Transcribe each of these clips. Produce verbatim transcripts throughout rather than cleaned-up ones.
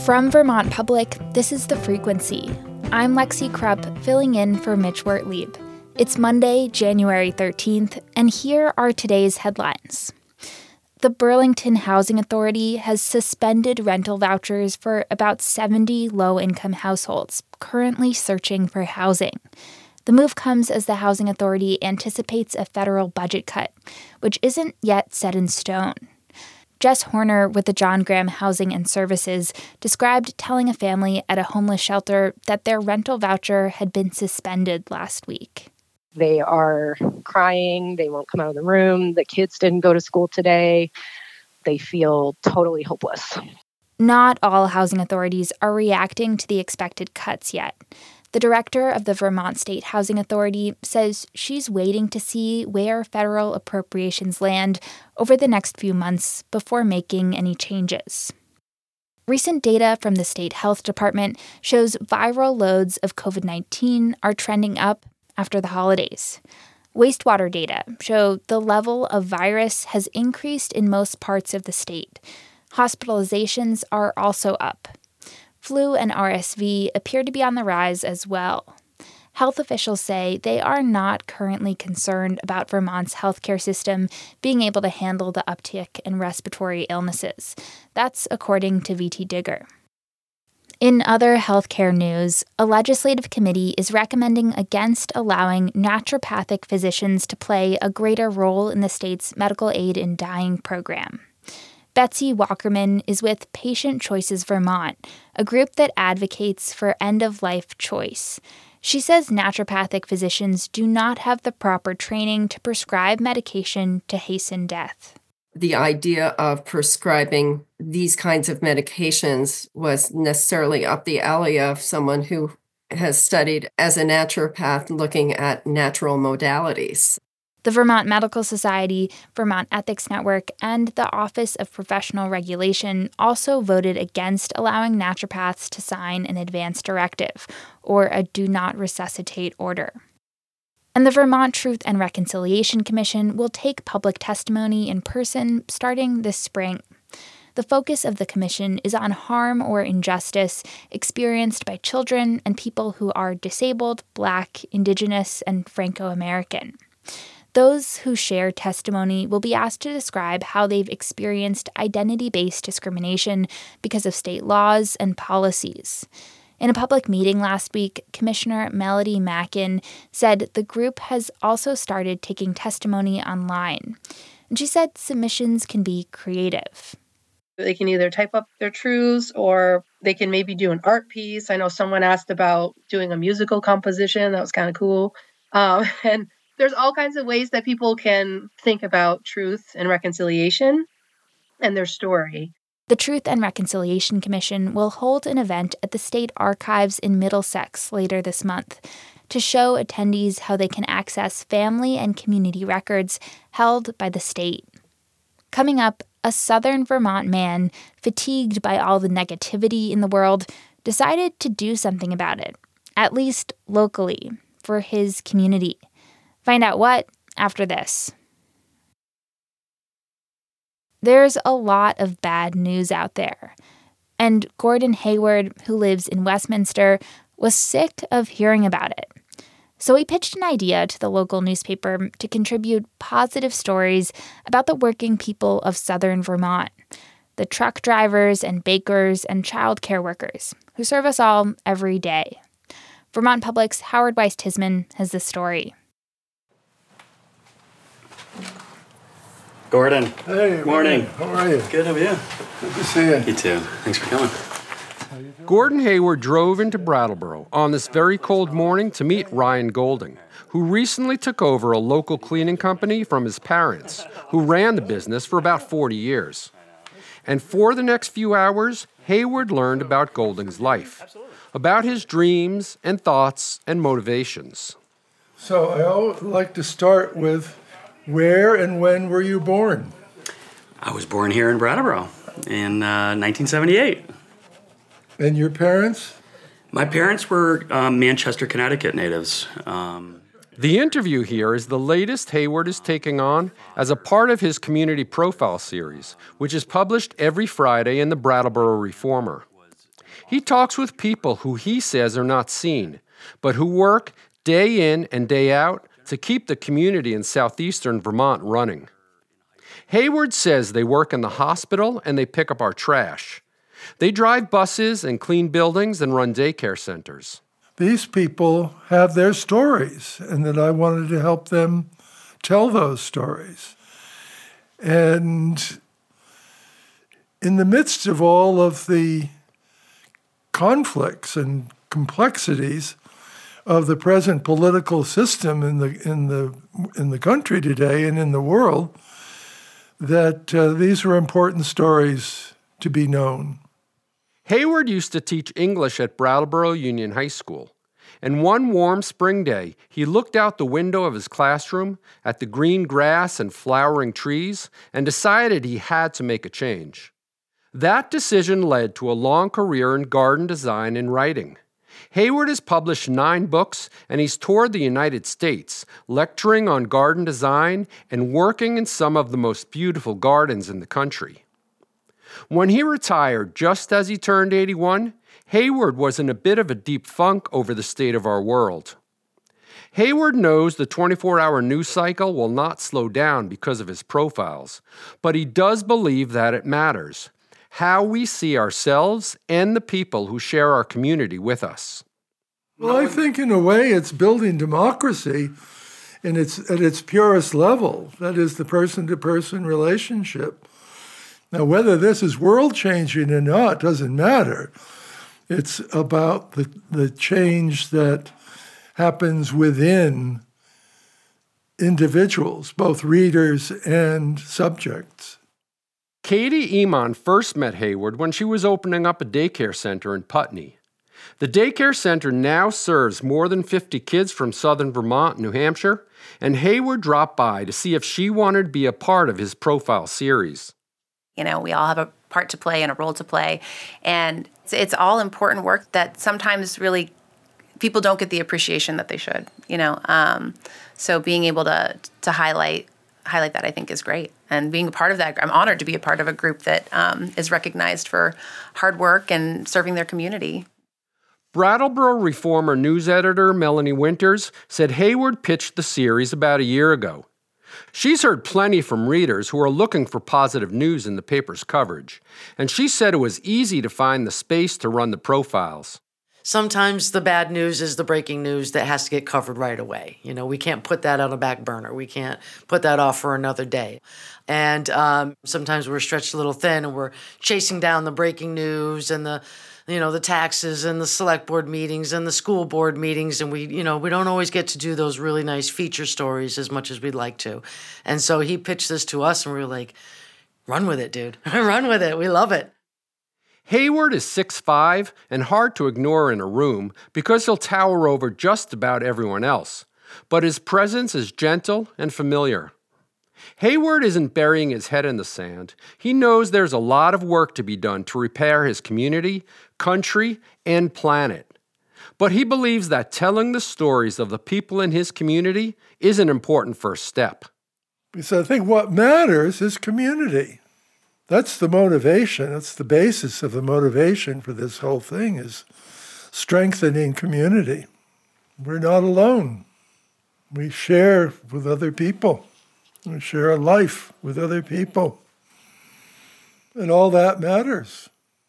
From Vermont Public, this is The Frequency. I'm Lexi Krupp, filling in for Mitch Wertlieb. It's Monday, January thirteenth, and here are today's headlines. The Burlington Housing Authority has suspended rental vouchers for about seventy low-income households currently searching for housing. The move comes as the Housing Authority anticipates a federal budget cut, which isn't yet set in stone. Jess Horner with the John Graham Housing and Services described telling a family at a homeless shelter that their rental voucher had been suspended last week. They are crying. They won't come out of the room. The kids didn't go to school today. They feel totally hopeless. Not all housing authorities are reacting to the expected cuts yet. The director of the Vermont State Housing Authority says she's waiting to see where federal appropriations land over the next few months before making any changes. Recent data from the state health department shows viral loads of covid nineteen are trending up after the holidays. Wastewater data show the level of virus has increased in most parts of the state. Hospitalizations are also up. Flu and R S V appear to be on the rise as well. Health officials say they are not currently concerned about Vermont's healthcare system being able to handle the uptick in respiratory illnesses. That's according to V T Digger. In other healthcare news, a legislative committee is recommending against allowing naturopathic physicians to play a greater role in the state's medical aid in dying program. Betsy Walkerman is with Patient Choices Vermont, a group that advocates for end-of-life choice. She says naturopathic physicians do not have the proper training to prescribe medication to hasten death. The idea of prescribing these kinds of medications was necessarily up the alley of someone who has studied as a naturopath looking at natural modalities. The Vermont Medical Society, Vermont Ethics Network, and the Office of Professional Regulation also voted against allowing naturopaths to sign an advance directive, or a do not resuscitate order. And the Vermont Truth and Reconciliation Commission will take public testimony in person starting this spring. The focus of the commission is on harm or injustice experienced by children and people who are disabled, Black, Indigenous, and Franco-American. Those who share testimony will be asked to describe how they've experienced identity-based discrimination because of state laws and policies. In a public meeting last week, Commissioner Melody Mackin said the group has also started taking testimony online. And she said submissions can be creative. They can either type up their truths or they can maybe do an art piece. I know someone asked about doing a musical composition. That was kind of cool. Um, and there's all kinds of ways that people can think about truth and reconciliation and their story. The Truth and Reconciliation Commission will hold an event at the State Archives in Middlesex later this month to show attendees how they can access family and community records held by the state. Coming up, a southern Vermont man, fatigued by all the negativity in the world, decided to do something about it, at least locally, for his community. Find out what after this. There's a lot of bad news out there, and Gordon Hayward, who lives in Westminster, was sick of hearing about it. So he pitched an idea to the local newspaper to contribute positive stories about the working people of southern Vermont, the truck drivers and bakers and childcare workers who serve us all every day. Vermont Public's Howard Weiss-Tisman has this story. Gordon. Hey, morning. Man. How are you? Good, how are you? Good to see you. You too. Thanks for coming. Gordon Hayward drove into Brattleboro on this very cold morning to meet Ryan Golding, who recently took over a local cleaning company from his parents, who ran the business for about forty years. And for the next few hours, Hayward learned about Golding's life, about his dreams and thoughts and motivations. So I always like to start with, where and when were you born? I was born here in Brattleboro in uh, nineteen seventy-eight. And your parents? My parents were um, Manchester, Connecticut natives. Um, the interview here is the latest Hayward is taking on as a part of his Community Profile series, which is published every Friday in the Brattleboro Reformer. He talks with people who he says are not seen, but who work day in and day out to keep the community in southeastern Vermont running. Hayward says they work in the hospital and they pick up our trash. They drive buses and clean buildings and run daycare centers. These people have their stories, and that I wanted to help them tell those stories. And in the midst of all of the conflicts and complexities of the present political system in the in the in the country today and in the world, that uh, these are important stories to be known. Hayward used to teach English at Brattleboro Union High School, and one warm spring day, he looked out the window of his classroom at the green grass and flowering trees and decided he had to make a change. That decision led to a long career in garden design and writing. Hayward has published nine books, and he's toured the United States, lecturing on garden design and working in some of the most beautiful gardens in the country. When he retired, just as he turned eighty-one, Hayward was in a bit of a deep funk over the state of our world. Hayward knows the twenty-four hour news cycle will not slow down because of his profiles, but he does believe that it matters how we see ourselves and the people who share our community with us. Well, I think in a way it's building democracy in its, at its purest level. That is the person-to-person relationship. Now, whether this is world-changing or not doesn't matter. It's about the, the change that happens within individuals, both readers and subjects. Katie Iman first met Hayward when she was opening up a daycare center in Putney. The daycare center now serves more than fifty kids from southern Vermont and New Hampshire, and Hayward dropped by to see if she wanted to be a part of his profile series. You know, we all have a part to play and a role to play, and it's, it's all important work that sometimes really people don't get the appreciation that they should, you know. Um, so being able to to highlight highlight that, I think, is great. And being a part of that, I'm honored to be a part of a group that um, is recognized for hard work and serving their community. Brattleboro Reformer news editor Melanie Winters said Hayward pitched the series about a year ago. She's heard plenty from readers who are looking for positive news in the paper's coverage, and she said it was easy to find the space to run the profiles. Sometimes the bad news is the breaking news that has to get covered right away. You know, we can't put that on a back burner. We can't put that off for another day. And um, sometimes we're stretched a little thin and we're chasing down the breaking news and the, you know, the taxes and the select board meetings and the school board meetings. And we, you know, we don't always get to do those really nice feature stories as much as we'd like to. And so he pitched this to us and we were like, run with it, dude. Run with it. We love it. Hayward is six foot five and hard to ignore in a room because he'll tower over just about everyone else, but his presence is gentle and familiar. Hayward isn't burying his head in the sand. He knows there's a lot of work to be done to repair his community, country, and planet. But he believes that telling the stories of the people in his community is an important first step. So I think what matters is community. That's the motivation. That's the basis of the motivation for this whole thing, is strengthening community. We're not alone. We share with other people. We share a life with other people. And all that matters.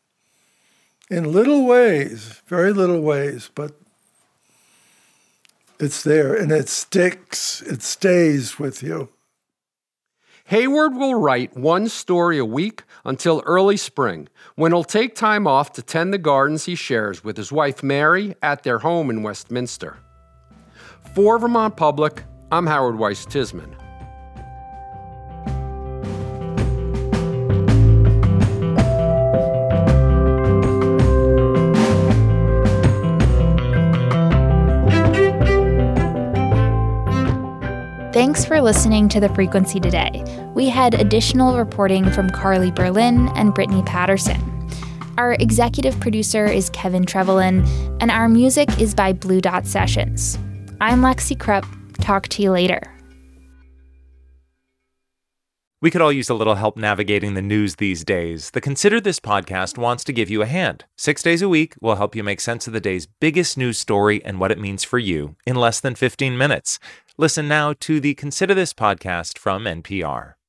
In little ways, very little ways, but it's there and it sticks, it stays with you. Hayward will write one story a week until early spring, when he'll take time off to tend the gardens he shares with his wife Mary at their home in Westminster. For Vermont Public, I'm Howard Weiss Tisman. Thanks for listening to The Frequency today. We had additional reporting from Carly Berlin and Brittany Patterson. Our executive producer is Kevin Trevelyan, and our music is by Blue Dot Sessions. I'm Lexi Krupp. Talk to you later. We could all use a little help navigating the news these days. The Consider This podcast wants to give you a hand. Six days a week, we'll help you make sense of the day's biggest news story and what it means for you in less than fifteen minutes. Listen now to the Consider This podcast from N P R.